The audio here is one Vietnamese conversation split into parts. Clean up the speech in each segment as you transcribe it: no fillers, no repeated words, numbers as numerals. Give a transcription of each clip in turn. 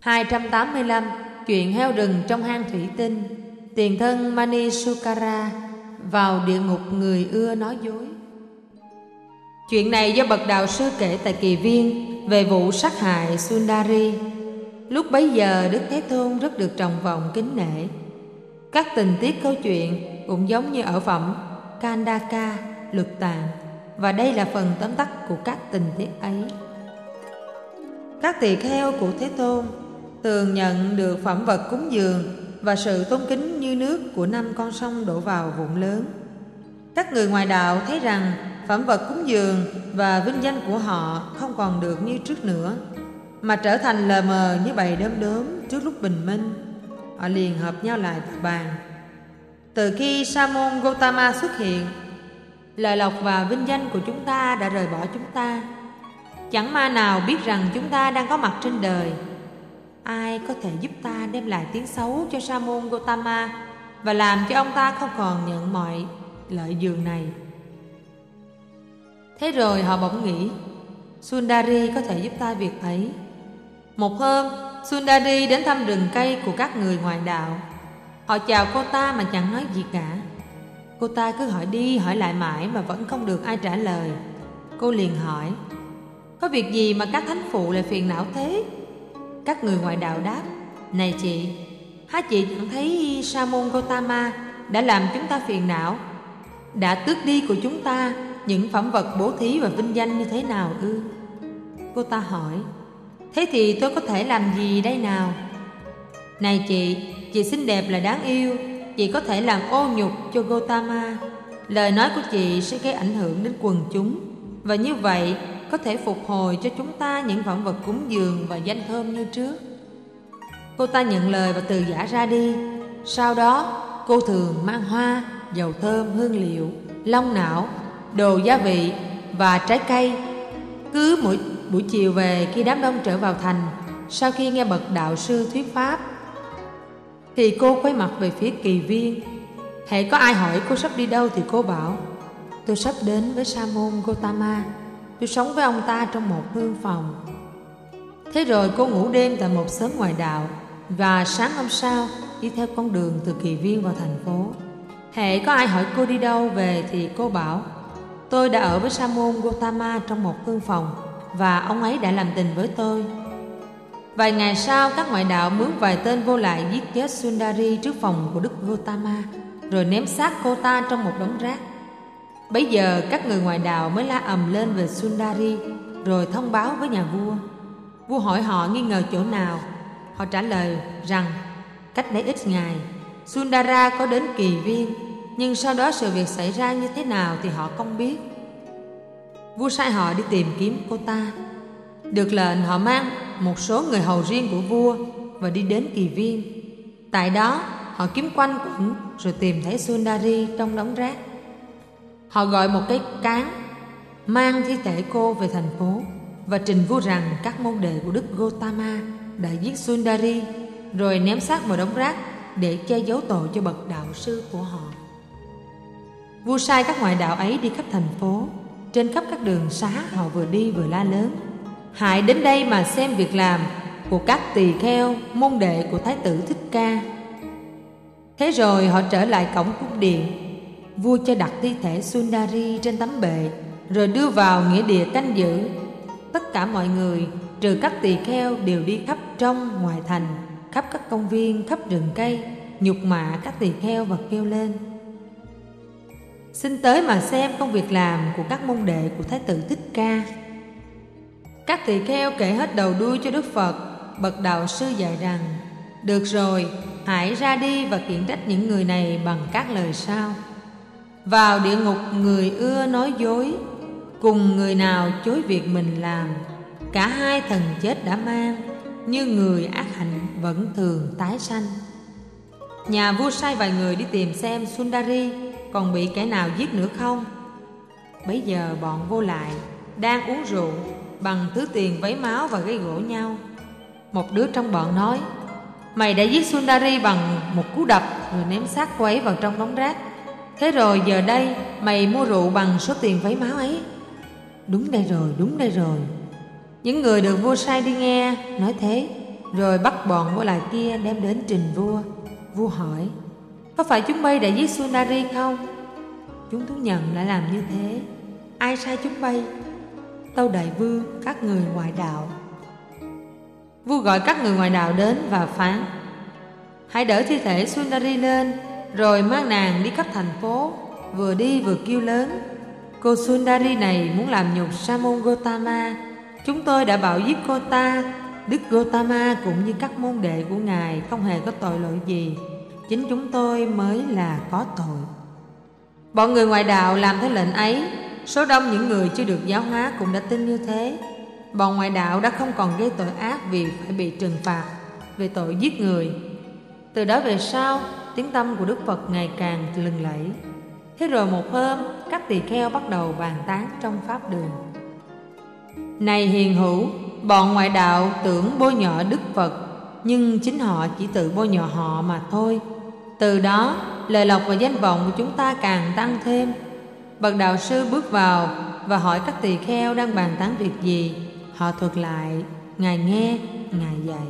285. Chuyện heo rừng trong hang thủy tinh. Tiền thân Manisukara vào địa ngục người ưa nói dối. Chuyện này do bậc đạo sư kể tại Kỳ Viên về vụ sát hại Sundari. Lúc bấy giờ Đức Thế Tôn rất được trọng vọng kính nể. Các tình tiết câu chuyện cũng giống như ở phẩm Kandaka, Luật Tạng, và đây là phần tóm tắt của các tình tiết ấy. Các tỳ kheo của Thế Tôn thường nhận được phẩm vật cúng dường và sự tôn kính như nước của 5 con sông đổ vào vụn lớn. Các người ngoại đạo thấy rằng phẩm vật cúng dường và vinh danh của họ không còn được như trước nữa, mà trở thành lờ mờ như bầy đom đóm trước lúc bình minh. Họ liền hợp nhau lại và bàn: từ khi Sa môn Gotama xuất hiện, lợi lộc và vinh danh của chúng ta đã rời bỏ chúng ta. Chẳng ma nào biết rằng chúng ta đang có mặt trên đời. Ai có thể giúp ta đem lại tiếng xấu cho Sa môn Gotama và làm cho ông ta không còn nhận mọi lợi dường này? Thế rồi họ bỗng nghĩ Sundari có thể giúp ta việc ấy. Một hôm, Sundari đến thăm rừng cây của các người ngoại đạo. Họ chào cô ta mà chẳng nói gì cả. Cô ta cứ hỏi đi hỏi lại mãi mà vẫn không được ai trả lời. Cô liền hỏi: có việc gì mà các thánh phụ lại phiền não thế? Các người ngoại đạo đáp: này chị, há chị chẳng thấy Sa môn Gotama đã làm chúng ta phiền não, đã tước đi của chúng ta những phẩm vật bố thí và vinh danh như thế nào ư? Cô ta hỏi: thế thì tôi có thể làm gì đây nào? Này chị xinh đẹp là đáng yêu, chị có thể làm ô nhục cho Gotama. Lời nói của chị sẽ gây ảnh hưởng đến quần chúng, và như vậy có thể phục hồi cho chúng ta những phẩm vật cúng dường và danh thơm như trước. Cô ta nhận lời và từ giã ra đi. Sau đó cô thường mang hoa, dầu thơm, hương liệu, long não, đồ gia vị và trái cây. Cứ mỗi buổi chiều về, khi đám đông trở vào thành, sau khi nghe bậc đạo sư thuyết pháp, thì cô quay mặt về phía Kỳ Viên. Hễ có ai hỏi cô sắp đi đâu thì cô bảo: tôi sắp đến với Sa môn Gotama, tôi sống với ông ta trong một hương phòng. Thế rồi cô ngủ đêm tại một xóm ngoại đạo, và sáng hôm sau đi theo con đường từ Kỳ Viên vào thành phố. Hễ có ai hỏi cô đi đâu về thì cô bảo: tôi đã ở với Sa môn Gotama trong một hương phòng, và ông ấy đã làm tình với tôi. Vài ngày sau, các ngoại đạo mướn vài tên vô lại giết chết Sundari trước phòng của Đức Gotama, rồi ném xác cô ta trong một đống rác. Bấy giờ các người ngoại đạo mới la ầm lên về Sundari, rồi thông báo với nhà vua. Vua hỏi họ nghi ngờ chỗ nào. Họ trả lời rằng cách đấy ít ngày, Sundara có đến Kỳ Viên, nhưng sau đó sự việc xảy ra như thế nào thì họ không biết. Vua sai họ đi tìm kiếm cô ta. Được lệnh, họ mang một số người hầu riêng của vua và đi đến Kỳ Viên. Tại đó họ kiếm quanh quẩn rồi tìm thấy Sundari trong đống rác. Họ gọi một cái cáng, mang thi thể cô về thành phố và trình vua rằng các môn đệ của Đức Gotama đã giết Sundari, rồi ném xác vào đống rác để che giấu tội cho bậc đạo sư của họ. Vua sai các ngoại đạo ấy đi khắp thành phố. Trên khắp các đường xá họ vừa đi vừa la lớn: hãy đến đây mà xem việc làm của các tỳ kheo môn đệ của Thái tử Thích Ca. Thế rồi họ trở lại cổng cung điện. Vua cho đặt thi thể Sundari trên tấm bệ, rồi đưa vào nghĩa địa canh giữ. Tất cả mọi người trừ các tỳ kheo đều đi khắp trong ngoài thành, khắp các công viên, khắp rừng cây, nhục mạ các tỳ kheo và kêu lên: xin tới mà xem công việc làm của các môn đệ của Thái tử Thích Ca. Các tỳ kheo kể hết đầu đuôi cho Đức Phật. Bậc đạo sư dạy rằng: được rồi, hãy ra đi và khiển trách những người này bằng các lời sau: vào địa ngục người ưa nói dối, cùng người nào chối việc mình làm, cả hai thần chết đã mang, như người ác hạnh vẫn thường tái sanh. Nhà vua sai vài người đi tìm xem Sundari còn bị kẻ nào giết nữa không. Bấy giờ bọn vô lại đang uống rượu bằng thứ tiền vấy máu và gây gỗ nhau. Một đứa trong bọn nói: mày đã giết Sundari bằng một cú đập rồi ném xác cô ấy vào trong đống rác. Thế rồi giờ đây mày mua rượu bằng số tiền vấy máu ấy. Đúng đây rồi, đúng đây rồi. Những người được vua sai đi nghe nói thế rồi bắt bọn vô lại kia đem đến trình vua. Vua hỏi: có phải chúng bay đã giết Sundari không? Chúng thú nhận đã làm như thế. Ai sai chúng bay? Tâu đại vương, các người ngoại đạo. Vua gọi các người ngoại đạo đến và phán: hãy đỡ thi thể Sundari lên, rồi mang nàng đi khắp thành phố, vừa đi vừa kêu lớn: cô Sundari này muốn làm nhục Sa môn Gotama. Chúng tôi đã bạo giết cô ta. Đức Gotama cũng như các môn đệ của ngài không hề có tội lỗi gì, chính chúng tôi mới là có tội. Bọn người ngoại đạo làm theo lệnh ấy. Số đông những người chưa được giáo hóa cũng đã tin như thế. Bọn ngoại đạo đã không còn gây tội ác vì phải bị trừng phạt về tội giết người. Từ đó về sau, tiếng tăm của Đức Phật ngày càng lừng lẫy. Thế rồi một hôm, các tỳ kheo bắt đầu bàn tán trong pháp đường: này hiền hữu, bọn ngoại đạo tưởng bôi nhọ Đức Phật, nhưng chính họ chỉ tự bôi nhọ họ mà thôi. Từ đó, lời lộc và danh vọng của chúng ta càng tăng thêm. Bậc đạo sư bước vào và hỏi các tỳ kheo đang bàn tán việc gì. Họ thuật lại, ngài nghe, ngài dạy: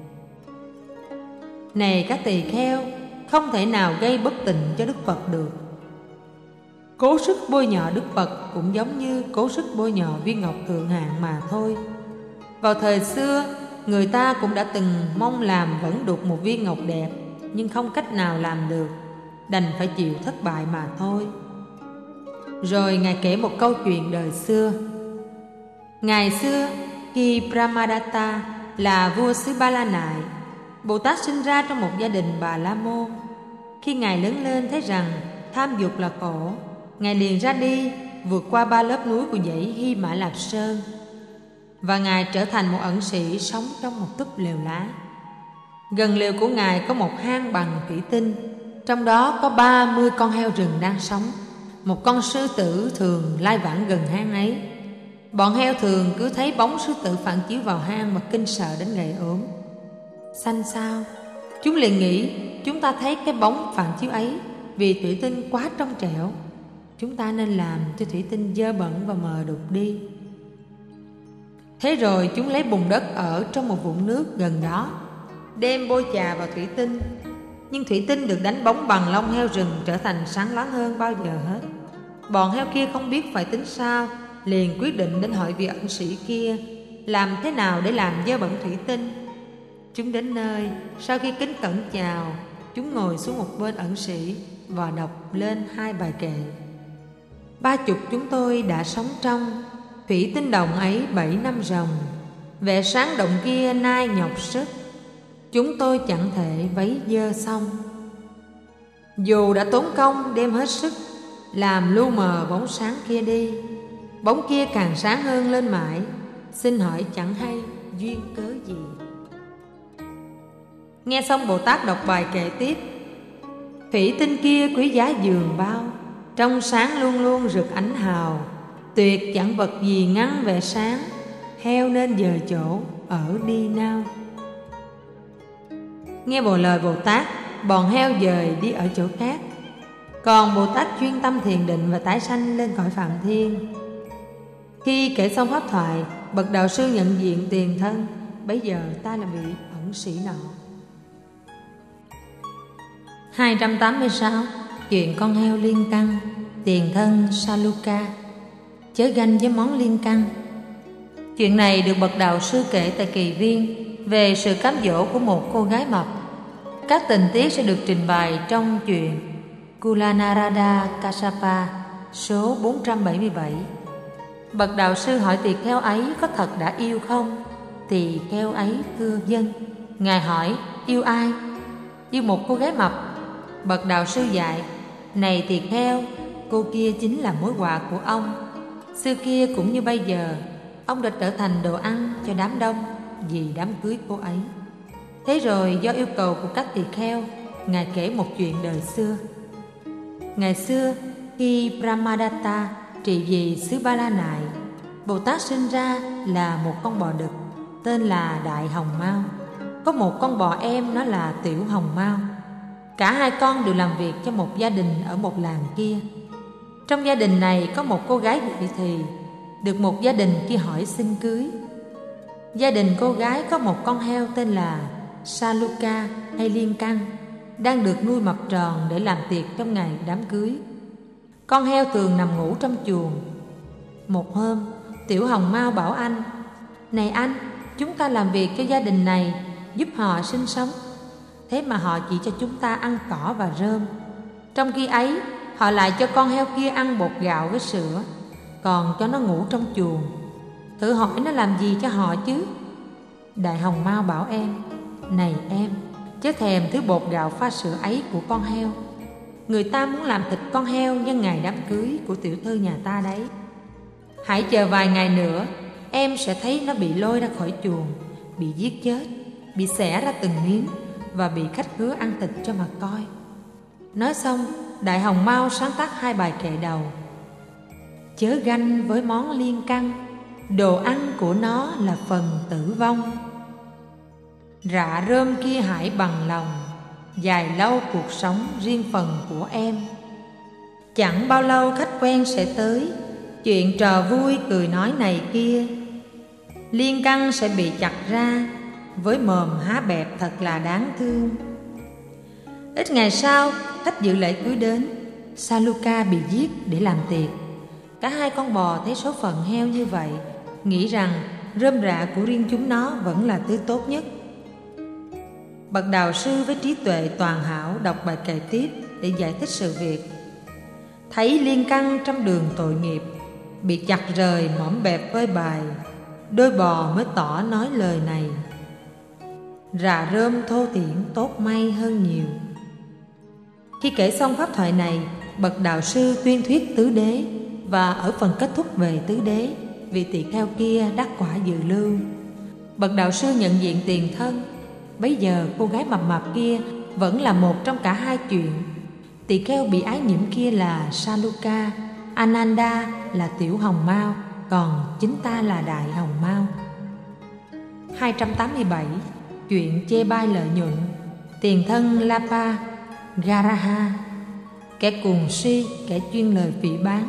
này các tỳ kheo, không thể nào gây bất tịnh cho Đức Phật được. Cố sức bôi nhọ Đức Phật cũng giống như cố sức bôi nhọ viên ngọc thượng hạng mà thôi. Vào thời xưa, người ta cũng đã từng mong làm vẫn đục một viên ngọc đẹp, nhưng không cách nào làm được, đành phải chịu thất bại mà thôi. Rồi ngài kể một câu chuyện đời xưa. Ngày xưa, khi Brahmadatta là vua xứ Ba La Nại, Bồ Tát sinh ra trong một gia đình Bà La Môn. Khi ngài lớn lên thấy rằng tham dục là khổ, ngài liền ra đi vượt qua 3 lớp núi của dãy Hy Mã Lạp Sơn, và ngài trở thành một ẩn sĩ sống trong một túp lều lá. Gần lều của ngài có một hang bằng thủy tinh, trong đó có 30 con heo rừng đang sống. Một con sư tử thường lai vãng gần hang ấy. Bọn heo thường cứ thấy bóng sư tử phản chiếu vào hang mà kinh sợ đến gầy ốm. Xanh xao, chúng liền nghĩ chúng ta thấy cái bóng phản chiếu ấy vì thủy tinh quá trong trẻo, chúng ta nên làm cho thủy tinh dơ bẩn và mờ đục đi. Thế rồi chúng lấy bùn đất ở trong một vũng nước gần đó, đem bôi chà vào thủy tinh. Nhưng thủy tinh được đánh bóng bằng lông heo rừng trở thành sáng loáng hơn bao giờ hết. Bọn heo kia không biết phải tính sao, liền quyết định đến hỏi vị ẩn sĩ kia làm thế nào để làm dơ bẩn thủy tinh. Chúng đến nơi, sau khi kính cẩn chào, chúng ngồi xuống một bên ẩn sĩ và đọc lên 2 bài kệ. 30 chúng tôi đã sống trong thủy tinh đồng ấy 7 năm ròng, vẻ sáng động kia nay nhọc sức, chúng tôi chẳng thể vấy dơ xong. Dù đã tốn công đem hết sức làm lu mờ bóng sáng kia đi, bóng kia càng sáng hơn lên mãi, xin hỏi chẳng hay duyên cớ gì. Nghe xong Bồ Tát đọc bài kệ tiếp: thủy tinh kia quý giá dường bao, trong sáng luôn luôn rực ánh hào, tuyệt chẳng vật gì ngăn vẻ sáng, heo nên dời chỗ ở đi nào. Nghe bộ lời Bồ Tát, bọn heo dời đi ở chỗ khác, còn Bồ Tát chuyên tâm thiền định và tái sanh lên cõi Phạm Thiên. Khi kể xong pháp thoại, bậc đạo sư nhận diện tiền thân, bấy giờ ta là vị ẩn sĩ nọ. 286. Chuyện con heo liên căn. Tiền thân Saluka. Chớ ganh với món liên căn. Chuyện này được bậc đạo sư kể tại Kỳ Viên về sự cám dỗ của một cô gái mập. Các tình tiết sẽ được trình bày trong chuyện Kulanarada Kassapa số 477. Bậc đạo sư hỏi tỳ kheo ấy có thật đã yêu không? Tỳ kheo ấy thưa vâng. Ngài hỏi yêu ai? Yêu một cô gái mập. Bậc đạo sư dạy: này tỳ kheo, cô kia chính là mối họa của ông. Xưa kia cũng như bây giờ, ông đã trở thành đồ ăn cho đám đông vì đám cưới cô ấy. Thế rồi do yêu cầu của các tỳ kheo, Ngài kể một chuyện đời xưa. Ngày xưa, khi Brahmadatta trị vì xứ Ba La Nại, Bồ Tát sinh ra là một con bò đực tên là Đại Hồng Mao. Có một con bò em nó là Tiểu Hồng Mao. Cả hai con đều làm việc cho một gia đình ở một làng kia. Trong gia đình này có một cô gái vị thì được một gia đình kia hỏi xin cưới. Gia đình cô gái có một con heo tên là Saluka hay Liên Căn, đang được nuôi mập tròn để làm tiệc trong ngày đám cưới. Con heo thường nằm ngủ trong chuồng. Một hôm, Tiểu Hồng Mao bảo anh: "Này anh, chúng ta làm việc cho gia đình này, giúp họ sinh sống. Thế mà họ chỉ cho chúng ta ăn cỏ và rơm. Trong khi ấy, họ lại cho con heo kia ăn bột gạo với sữa, còn cho nó ngủ trong chuồng. Thử hỏi nó làm gì cho họ chứ?" Đại Hồng Mao bảo em: "Này em, chớ thèm thứ bột gạo pha sữa ấy của con heo. Người ta muốn làm thịt con heo nhân ngày đám cưới của tiểu thư nhà ta đấy. Hãy chờ vài ngày nữa, em sẽ thấy nó bị lôi ra khỏi chuồng, bị giết chết, bị xẻ ra từng miếng và bị khách khứa ăn thịt cho mà coi." Nói xong, Đại Hồng Mao sáng tác 2 bài kệ đầu: "Chớ ganh với món liên căn, đồ ăn của nó là phần tử vong. Rạ rơm kia hãy bằng lòng, dài lâu cuộc sống riêng phần của em. Chẳng bao lâu khách quen sẽ tới, chuyện trò vui cười nói này kia. Liên căn sẽ bị chặt ra, với mồm há bẹp thật là đáng thương." Ít ngày sau, khách dự lễ cưới đến. Saluka bị giết để làm tiệc. Cả hai con bò thấy số phận heo như vậy, nghĩ rằng rơm rạ của riêng chúng nó vẫn là thứ tốt nhất. Bậc đạo sư với trí tuệ toàn hảo đọc bài kệ tiếp để giải thích sự việc. Thấy liên căn trong đường tội nghiệp, bị chặt rời mõm bẹp với bài, đôi bò mới tỏ nói lời này: "Rạ rơm thô thiển tốt may hơn nhiều." Khi kể xong pháp thoại này, bậc đạo sư tuyên thuyết tứ đế, và ở phần kết thúc về tứ đế, vị tỳ kheo kia đắc quả dự lưu. Bậc đạo sư nhận diện tiền thân. Bấy giờ cô gái mập mạp kia vẫn là một trong cả hai chuyện. Tỳ kheo bị ái nhiễm kia là Saluka, Ananda là Tiểu Hồng Mao, còn chính ta là Đại Hồng Mao. 287. Chuyện chê bai lợi nhuận. Tiền thân Lapa, Garaha, kẻ cuồng si, kẻ chuyên lời phỉ báng.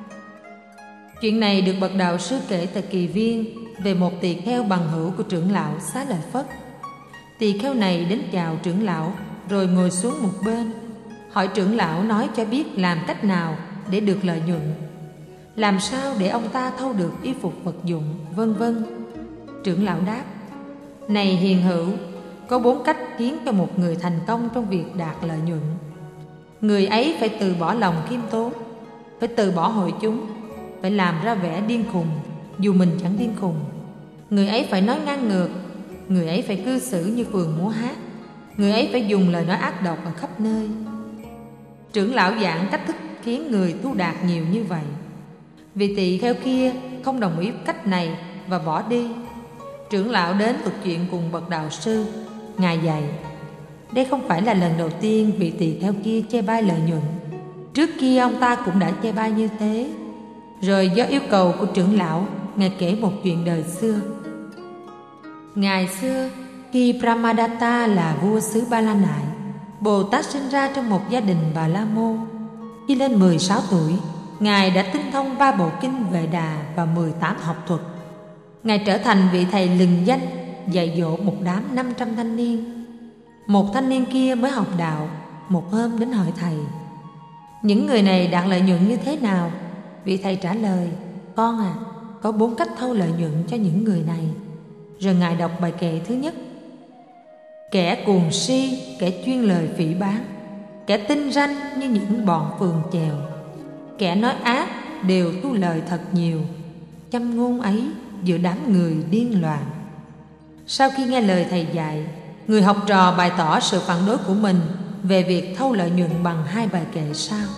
Chuyện này được bậc đạo sư kể tại Kỳ Viên về một tỳ kheo bằng hữu của trưởng lão Xá Lợi Phất. Tỳ kheo này đến chào trưởng lão rồi ngồi xuống một bên, hỏi trưởng lão nói cho biết làm cách nào để được lợi nhuận, làm sao để ông ta thâu được y phục vật dụng, vân vân. Trưởng lão đáp: "Này hiền hữu, có 4 cách khiến cho một người thành công trong việc đạt lợi nhuận. Người ấy phải từ bỏ lòng khiêm tốn, phải từ bỏ hội chúng, phải làm ra vẻ điên khùng dù mình chẳng điên khùng. Người ấy phải nói ngang ngược, người ấy phải cư xử như phường múa hát, người ấy phải dùng lời nói ác độc ở khắp nơi." Trưởng lão giảng cách thức khiến người thu đạt nhiều như vậy. Vị tỳ kheo kia không đồng ý cách này và bỏ đi. Trưởng lão đến thuật chuyện cùng bậc đạo sư. Ngài dạy: "Đây không phải là lần đầu tiên vị tỳ kheo kia chê bai lợi nhuận. Trước kia ông ta cũng đã chê bai như thế." Rồi do yêu cầu của trưởng lão, Ngài kể một chuyện đời xưa. Ngày xưa, khi Brahmadatta là vua xứ Ba La Nại, Bồ Tát sinh ra trong một gia đình Bà La Môn. Khi lên 16 tuổi, Ngài đã tinh thông 3 bộ kinh Vệ Đà và 18 học thuật. Ngài trở thành vị thầy lừng danh, dạy dỗ một đám 500 thanh niên. Một thanh niên kia mới học đạo, một hôm đến hỏi thầy: "Những người này đạt lợi nhuận như thế nào?" Vị thầy trả lời: "Con à, có 4 cách thâu lợi nhuận cho những người này." Rồi Ngài đọc bài kệ thứ nhất: "Kẻ cuồng si, kẻ chuyên lời phỉ báng, kẻ tinh ranh như những bọn phường chèo, kẻ nói ác đều thu lời thật nhiều, châm ngôn ấy giữa đám người điên loạn." Sau khi nghe lời thầy dạy, người học trò bày tỏ sự phản đối của mình về việc thâu lợi nhuận bằng 2 bài kệ sau: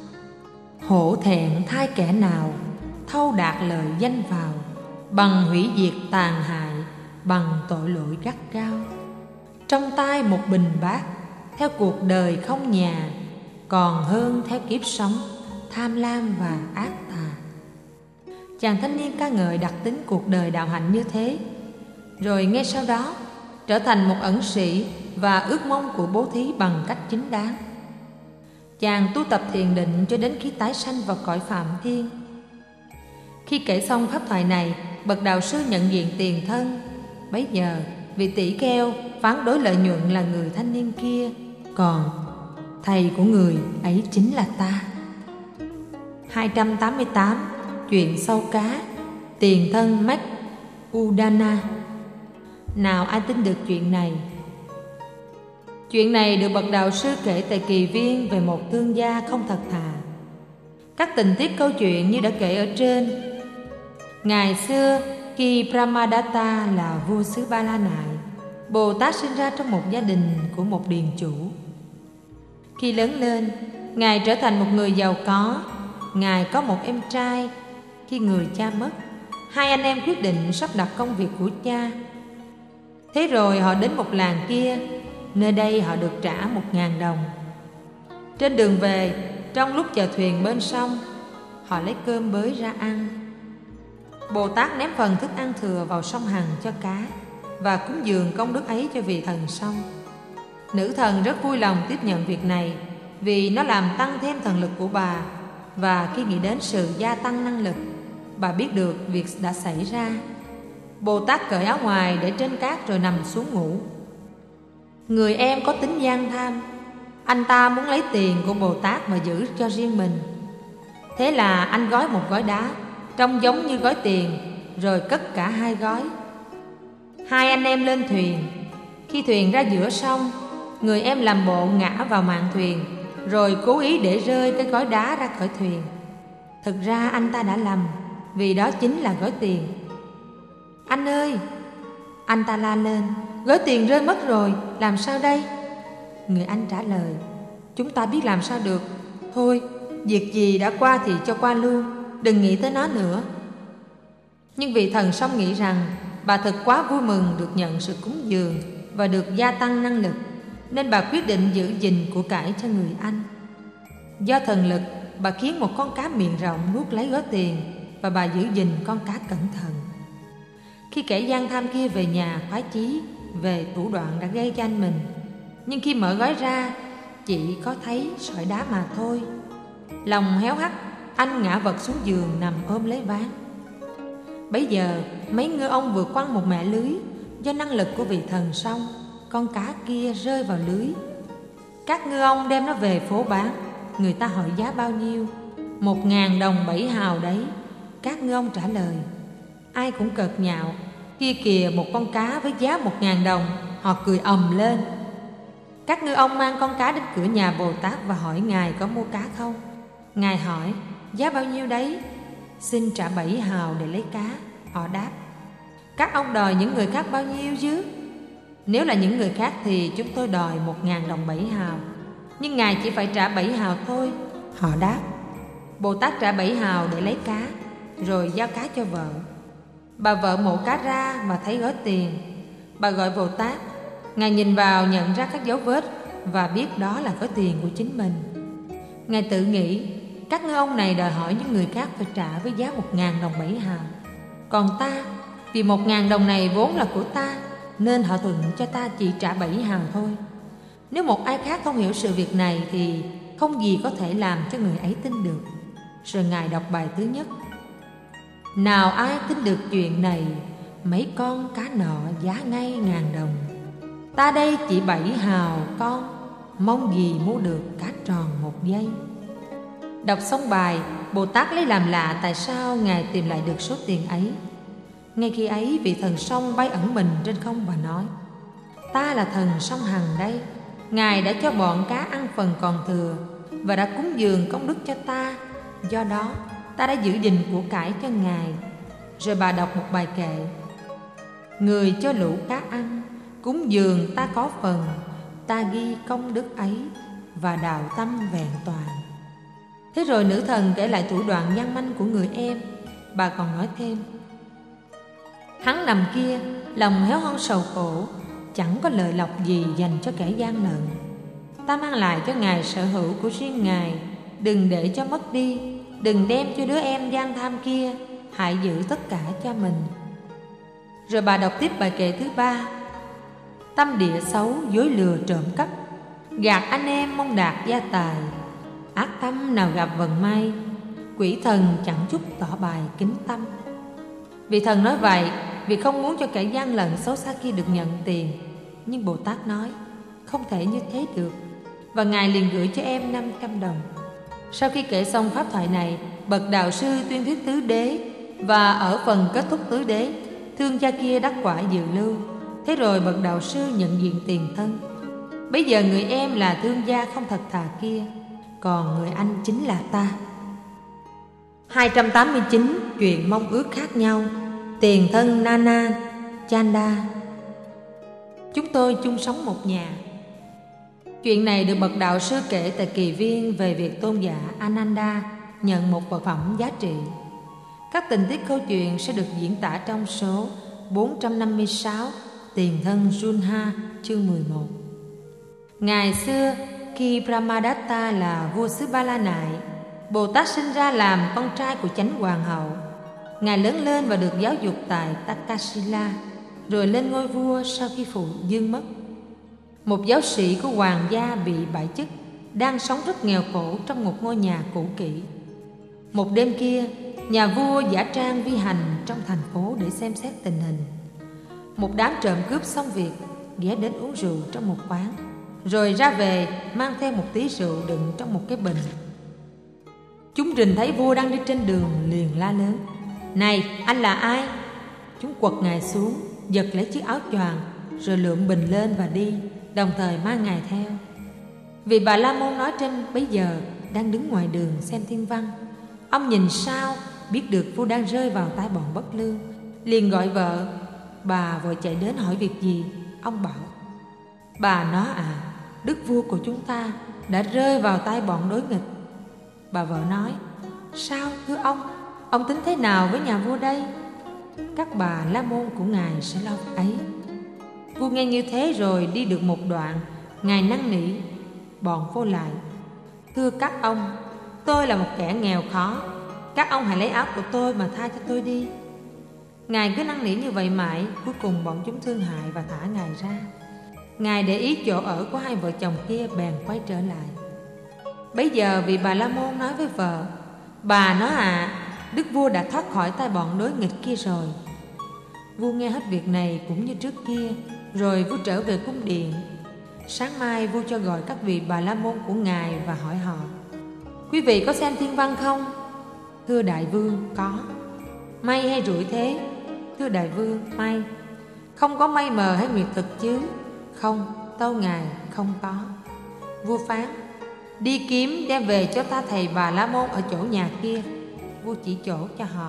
"Hổ thẹn thay kẻ nào thâu đạt lời danh vào, bằng hủy diệt tàn hại, bằng tội lỗi gắt gao. Trong tay một bình bát, theo cuộc đời không nhà, còn hơn theo kiếp sống tham lam và ác tà." Chàng thanh niên ca ngợi đặc tính cuộc đời đạo hạnh như thế, rồi ngay sau đó trở thành một ẩn sĩ và ước mong của bố thí bằng cách chính đáng. Chàng tu tập thiền định cho đến khi tái sanh vào cõi Phạm Thiên. Khi kể xong pháp thoại này, bậc đạo sư nhận diện tiền thân Bấy giờ vị tỷ kheo phán đối lợi nhuận là người thanh niên kia, còn thầy của người ấy chính là ta. 288. Chuyện sâu cá, tiền thân Mac Udana. Nào ai tin được chuyện này? Chuyện này được bậc đạo sư kể tại Kỳ Viên về một thương gia không thật thà. Các tình tiết câu chuyện như đã kể ở trên. Ngày xưa, khi Brahmadatta là vua xứ Ba La Nại, Bồ Tát sinh ra trong một gia đình của một điền chủ. Khi lớn lên, Ngài trở thành một người giàu có. Ngài có một em trai. Khi người cha mất, hai anh em quyết định sắp đặt công việc của cha. Thế rồi họ đến một làng kia. Nơi đây họ được trả 1.000 đồng. Trên đường về, trong lúc chờ thuyền bên sông, họ lấy cơm bới ra ăn. Bồ Tát ném phần thức ăn thừa vào sông Hằng cho cá và cúng dường công đức ấy cho vị thần sông. Nữ thần rất vui lòng tiếp nhận việc này vì nó làm tăng thêm thần lực của bà. Và khi nghĩ đến sự gia tăng năng lực, bà biết được việc đã xảy ra. Bồ Tát cởi áo ngoài để trên cát rồi nằm xuống ngủ. Người em có tính gian tham. Anh ta muốn lấy tiền của Bồ Tát và giữ cho riêng mình. Thế là anh gói một gói đá trông giống như gói tiền, rồi cất cả hai gói. Hai anh em lên thuyền. Khi thuyền ra giữa sông, người em làm bộ ngã vào mạn thuyền, rồi cố ý để rơi cái gói đá ra khỏi thuyền. Thực ra anh ta đã lầm, vì đó chính là gói tiền. Anh ơi! Anh ta la lên, gói tiền rơi mất rồi, làm sao đây? Người anh trả lời, chúng ta biết làm sao được. Thôi, việc gì đã qua thì cho qua luôn, đừng nghĩ tới nó nữa. Nhưng vị thần sông nghĩ rằng bà thật quá vui mừng được nhận sự cúng dường và được gia tăng năng lực, nên bà quyết định giữ gìn của cải cho người anh. Do thần lực, bà khiến một con cá miệng rộng nuốt lấy gói tiền, và bà giữ gìn con cá cẩn thận. Khi kẻ gian tham kia về nhà khoái chí về thủ đoạn đã gây cho anh mình, nhưng khi mở gói ra, chỉ có thấy sỏi đá mà thôi. Lòng héo hắt, anh ngã vật xuống giường nằm ôm lấy ván. Bấy giờ mấy ngư ông vừa quăng một mẻ lưới. Do năng lực của vị thần sông, con cá kia rơi vào lưới. Các ngư ông đem nó về phố bán. Người ta hỏi giá bao nhiêu? 1.000 đồng 7 hào đấy. Các ngư ông trả lời. Ai cũng cợt nhạo. Kia kìa một con cá với giá 1.000 đồng. Họ cười ầm lên. Các ngư ông mang con cá đến cửa nhà Bồ Tát và hỏi Ngài có mua cá không. Ngài hỏi giá bao nhiêu đấy? Xin trả 7 hào để lấy cá. Họ đáp. Các ông đòi những người khác bao nhiêu chứ? Nếu là những người khác thì chúng tôi đòi 1.000 đồng 7 hào. Nhưng Ngài chỉ phải trả 7 hào thôi. Họ đáp. Bồ Tát trả 7 hào để lấy cá, rồi giao cá cho vợ. Bà vợ mổ cá ra và thấy gói tiền. Bà gọi Bồ Tát. Ngài nhìn vào nhận ra các dấu vết và biết đó là gói tiền của chính mình. Ngài tự nghĩ, các ngư ông này đòi hỏi những người khác phải trả với giá 1.000 đồng 7 hào. Còn ta, vì 1.000 đồng này vốn là của ta, nên họ thuận cho ta chỉ trả 7 hào thôi. Nếu một ai khác không hiểu sự việc này thì không gì có thể làm cho người ấy tin được. Rồi Ngài đọc bài thứ nhất. Nào ai tin được chuyện này, mấy con cá nọ giá ngay 1.000 đồng. Ta đây chỉ 7 hào con, mong gì mua được cá tròn 1 giây. Đọc xong bài, Bồ Tát lấy làm lạ tại sao Ngài tìm lại được số tiền ấy. Ngay khi ấy, vị thần sông bay ẩn mình trên không và nói. Ta là thần sông Hằng đây. Ngài đã cho bọn cá ăn phần còn thừa và đã cúng dường công đức cho ta. Do đó, ta đã giữ gìn của cải cho Ngài. Rồi bà đọc một bài kệ. Người cho lũ cá ăn, cúng dường ta có phần. Ta ghi công đức ấy và đạo tâm vẹn toàn. Thế rồi nữ thần kể lại thủ đoạn gian manh của người em. Bà còn nói thêm. Hắn nằm kia, lòng héo hon sầu khổ, chẳng có lợi lộc gì dành cho kẻ gian lận. Ta mang lại cho Ngài sở hữu của riêng Ngài, đừng để cho mất đi, đừng đem cho đứa em gian tham kia, hãy giữ tất cả cho mình. Rồi bà đọc tiếp bài kệ thứ 3. Tâm địa xấu, dối lừa trộm cắp, gạt anh em mong đạt gia tài. Ác tâm nào gặp vận may, quỷ thần chẳng chút tỏ bài kính tâm. Vị thần nói vậy vì không muốn cho kẻ gian lận xấu xa kia được nhận tiền. Nhưng Bồ Tát nói không thể như thế được, và Ngài liền gửi cho em 500 đồng. Sau khi kể xong pháp thoại này, bậc đạo sư tuyên thuyết tứ đế, và ở phần kết thúc tứ đế, thương gia kia đắc quả dự lưu. Thế rồi bậc đạo sư nhận diện tiền thân. Bây giờ người em là thương gia không thật thà kia, còn người anh chính là ta. 289. Chuyện mong ước khác nhau. Tiền thân Nana Chanda. Chúng tôi chung sống một nhà. Chuyện này được bậc đạo sư kể tại kỳ viên về việc tôn giả Ananda nhận một vật phẩm giá trị. Các tình tiết câu chuyện sẽ được diễn tả trong số 456 Tiền thân Junha chương 11. Ngày xưa, khi Brahmadatta là vua xứ Ba La Nại, Bồ Tát sinh ra làm con trai của chánh hoàng hậu. Ngài lớn lên và được giáo dục tại Takasila, rồi lên ngôi vua sau khi phụ dương mất. Một giáo sĩ của hoàng gia bị bãi chức, đang sống rất nghèo khổ trong một ngôi nhà cũ kỹ. Một đêm kia, nhà vua giả trang vi hành trong thành phố để xem xét tình hình. Một đám trộm cướp xong việc ghé đến uống rượu trong một quán, rồi ra về mang theo một tí rượu đựng trong một cái bình. Chúng rình thấy vua đang đi trên đường liền la lớn: "Này, anh là ai?" Chúng quật Ngài xuống, giật lấy chiếc áo choàng, rồi lượm bình lên và đi, đồng thời mang Ngài theo. Vị Bà La Môn nói trên bấy giờ đang đứng ngoài đường xem thiên văn. Ông nhìn sao biết được vua đang rơi vào tay bọn bất lương, liền gọi vợ. Bà vội chạy đến hỏi việc gì. Ông bảo: "Bà nó đức vua của chúng ta đã rơi vào tay bọn đối nghịch." Bà vợ nói: "Sao thưa ông tính thế nào với nhà vua đây?" Các bà la môn của Ngài sẽ lo việc ấy. Vua nghe như thế rồi đi được một đoạn, Ngài năn nỉ bọn vô lại: "Thưa các ông, tôi là một kẻ nghèo khó, các ông hãy lấy áo của tôi mà tha cho tôi đi." Ngài cứ năn nỉ như vậy mãi, cuối cùng bọn chúng thương hại và thả Ngài ra. Ngài để ý chỗ ở của hai vợ chồng kia, bèn quay trở lại. Bấy giờ vị Bà La Môn nói với vợ: "Bà nó đức vua đã thoát khỏi tay bọn đối nghịch kia rồi." Vua nghe hết việc này cũng như trước kia, rồi vua trở về cung điện. Sáng mai vua cho gọi các vị Bà La Môn của Ngài và hỏi họ: "Quý vị có xem thiên văn không?" "Thưa đại vương, có." "May hay rủi thế?" "Thưa đại vương, may." "Không có mây mờ hay nguyệt thực chứ?" "Không, tâu ngài, không có." Vua phán: "Đi kiếm đem về cho ta thầy Bà La Môn ở chỗ nhà kia." Vua chỉ chỗ cho họ.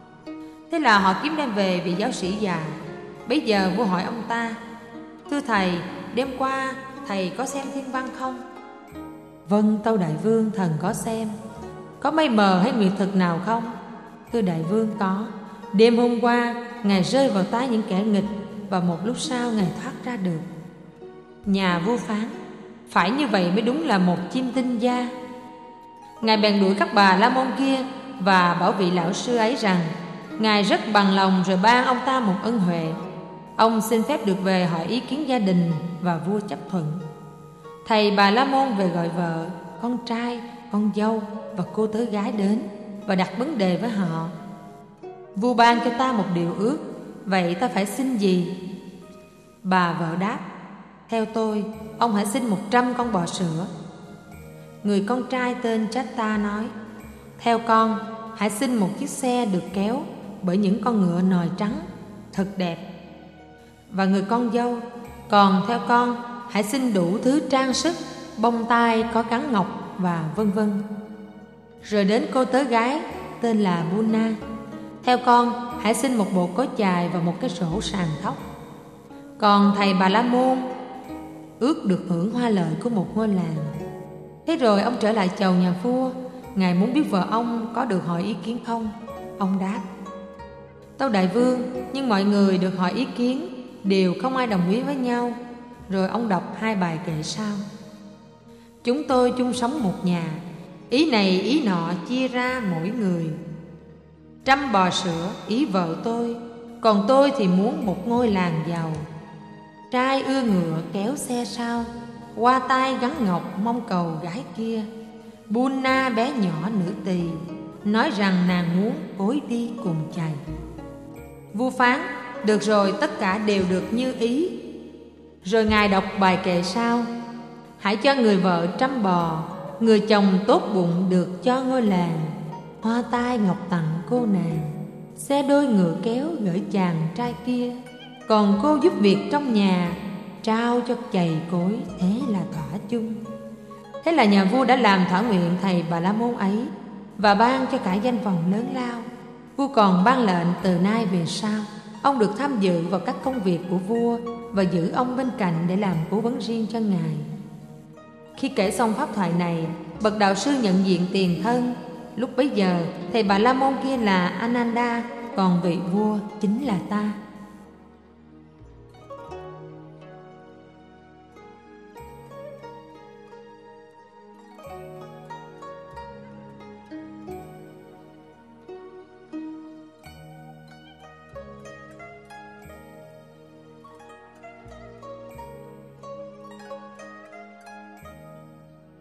Thế là họ kiếm đem về vị giáo sĩ già. Bấy giờ vua hỏi ông ta: "Thưa thầy, đêm qua thầy có xem thiên văn không?" "Vâng, tâu đại vương, thần có xem." "Có mây mờ hay nguyệt thực nào không?" "Thưa đại vương, có. Đêm hôm qua ngài rơi vào tay những kẻ nghịch, và một lúc sau ngài thoát ra được." Nhà vua phán: "Phải như vậy mới đúng là một chim tinh gia." Ngài bèn đuổi các bà la môn kia và bảo vị lão sư ấy rằng Ngài rất bằng lòng, rồi ban ông ta một ân huệ. Ông xin phép được về hỏi ý kiến gia đình, và vua chấp thuận. Thầy Bà La Môn về gọi vợ, con trai, con dâu và cô tớ gái đến và đặt vấn đề với họ. Vua ban cho ta một điều ước, vậy ta phải xin gì? Bà vợ đáp: "Theo tôi, ông hãy xin 100 con bò sữa." Người con trai tên Chatta nói: "Theo con, hãy xin một chiếc xe được kéo bởi những con ngựa nòi trắng, thật đẹp." Và người con dâu: "Còn theo con, hãy xin đủ thứ trang sức, bông tai có gắn ngọc và vân vân." Rồi đến cô tớ gái tên là Buna: "Theo con, hãy xin một bộ cối chài và một cái sổ sàng thóc." Còn thầy Bà La Môn ước được hưởng hoa lợi của một ngôi làng. Thế rồi ông trở lại chầu nhà vua. Ngài muốn biết vợ ông có được hỏi ý kiến không. Ông đáp: "Tâu đại vương, nhưng mọi người được hỏi ý kiến đều không ai đồng ý với nhau." Rồi ông đọc 2 bài kệ sau: "Chúng tôi chung sống một nhà, ý này ý nọ chia ra mỗi người. 100 bò sữa ý vợ tôi, còn tôi thì muốn một ngôi làng giàu. Trai ưa ngựa kéo xe sau, qua tai gắn ngọc mong cầu gái kia. Buna bé nhỏ nữ tỳ, nói rằng nàng muốn phối đi cùng chày." Vua phán: Được rồi, tất cả đều được như ý. Rồi Ngài đọc bài kệ sau: hãy cho người vợ trăm bò, người chồng tốt bụng được cho ngôi làng. Hoa tai ngọc tặng cô nàng, xe đôi ngựa kéo gửi chàng trai kia. Còn cô giúp việc trong nhà, trao cho chày cối, thế là thỏa chung. Thế là nhà vua đã làm thỏa nguyện thầy Bà La Môn ấy, và ban cho cả danh vọng lớn lao. Vua còn ban lệnh từ nay về sau, ông được tham dự vào các công việc của vua, và giữ ông bên cạnh để làm cố vấn riêng cho ngài. Khi kể xong pháp thoại này, bậc đạo sư nhận diện tiền thân. Lúc bấy giờ thầy Bà La Môn kia là Ananda, còn vị vua chính là ta.